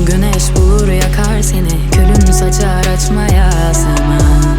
Güneş bulur yakar seni, külün saçar açmaya sevmem.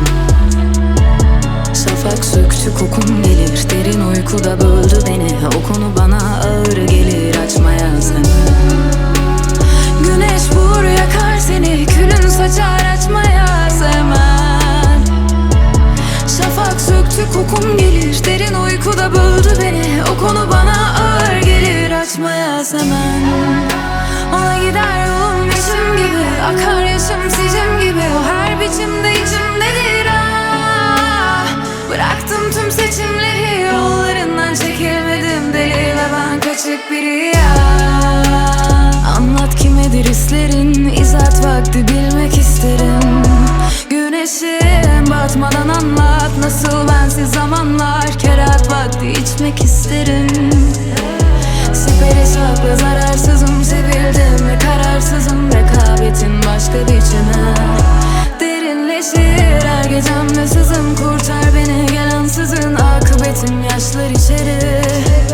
Şafak söktü kokun gelir, derin uykuda böldü beni. O konu bana ağır gelir, açmaya sevmem. Güneş bulur yakar seni, külün saçar açmaya sevmem. Şafak söktü kokun gelir, derin uykuda böldü beni. O konu bana ağır gelir, açmaya sevmem. Ona gider yolum biçim gibi, akar yaşım sicim gibi. O her biçimde içimdedir ah. Bıraktım tüm seçimleri, yollarından çekilmedim deli ve ben kaçık biri ya. Anlat kimedir hislerin, izat vakti bilmek isterim. Güneşim batmadan anlat, nasıl bensiz zamanlar. Kerat vakti içmek isterim. Siperi saklı zararsızım, sevildim ve kararsızım. Rekabetin başka biçimi derinleşir her gecemde sızım. Kurtar beni gel ansızın, akıbetim yaşlar içeri.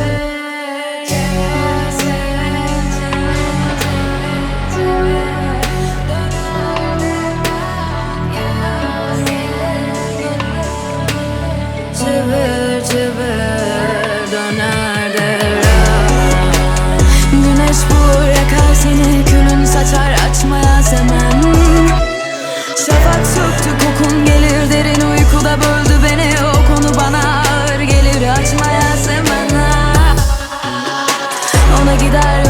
Cıvır cıvır döner devran. Güneş vurur yakar seni, külün saçar açmaya sevmem. Şafak söktü kokun gelir, derin uykuda böldü beni. O konu bana ağır gelir, açmaya sevmem. Ona gider